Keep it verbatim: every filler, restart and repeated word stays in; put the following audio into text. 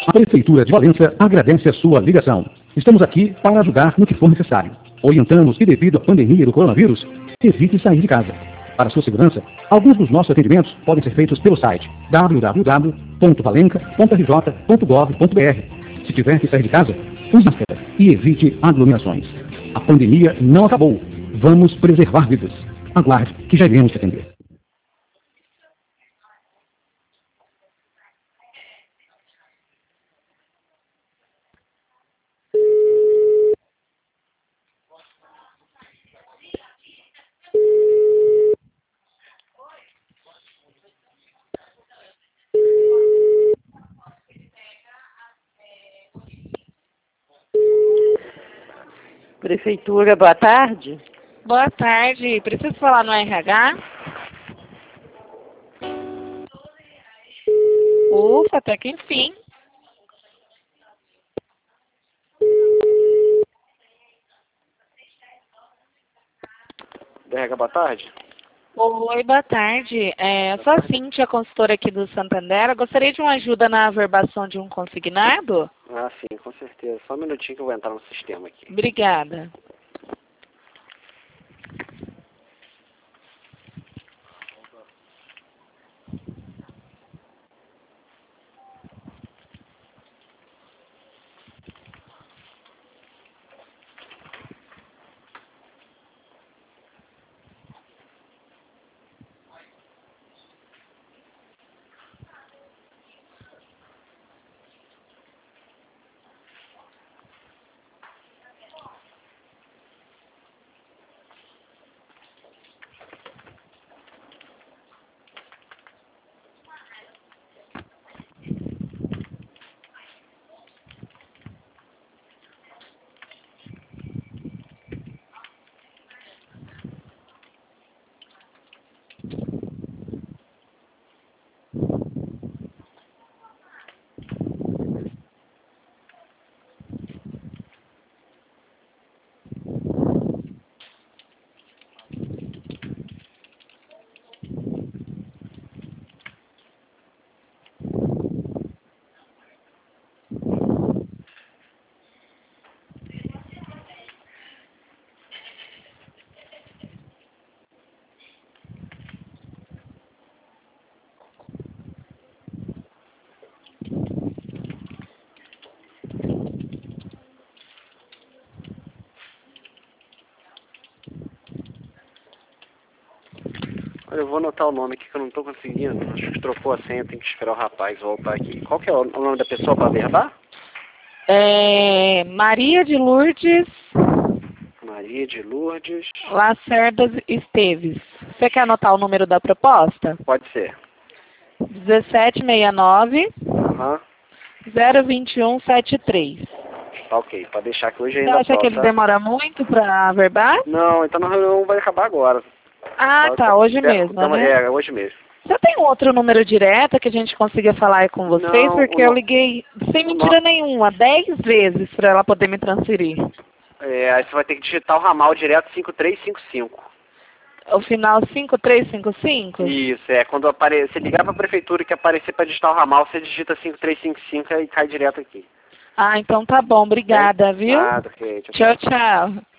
A Prefeitura de Valença agradece a sua ligação. Estamos aqui para ajudar no que for necessário. Orientamos que, devido à pandemia do coronavírus, evite sair de casa. Para sua segurança, alguns dos nossos atendimentos podem ser feitos pelo site w w w ponto valenca ponto r j ponto gov ponto b r. Se tiver que sair de casa, use máscara e evite aglomerações. A pandemia não acabou. Vamos preservar vidas. Aguarde que já iremos te atender. Prefeitura, boa tarde. Boa tarde, preciso falar no R H? Ufa, até que enfim. D R H, boa tarde. Oi, boa tarde. É, eu sou a Cíntia, consultora aqui do Santander. Eu gostaria de uma ajuda na averbação de um consignado? Ah, sim, com certeza. Só um minutinho que eu vou entrar no sistema aqui. Obrigada. Olha, eu vou anotar o nome aqui que eu não estou conseguindo. Acho que trocou a senha, tem que esperar o rapaz voltar aqui. Qual que é o nome da pessoa para averbar? É, Maria de Lourdes Maria de Lourdes. Lacerda Esteves. Você quer anotar o número da proposta? Pode ser. dezessete sessenta e nove, Aham. zero vinte e um setenta e três. Tá ok, pode deixar que hoje Você ainda acha posso, que ele tá? demora muito para averbar? Não, então a reunião vai acabar agora. Ah, tá, hoje mesmo, então, né? É, hoje mesmo. Você tem um outro número direto que a gente consiga falar aí com vocês? Não, Porque o eu no- liguei sem o mentira no- nenhuma, dez vezes para ela poder me transferir. É, aí você vai ter que digitar o ramal direto cinco três cinco cinco. O final cinco três cinco cinco? Isso, é. Quando apare... você ligar para a prefeitura que aparecer para digitar o ramal, você digita cinco três cinco cinco e cai direto aqui. Ah, então tá bom, obrigada, viu? Nada, ok. Tchau, Tchau, tchau.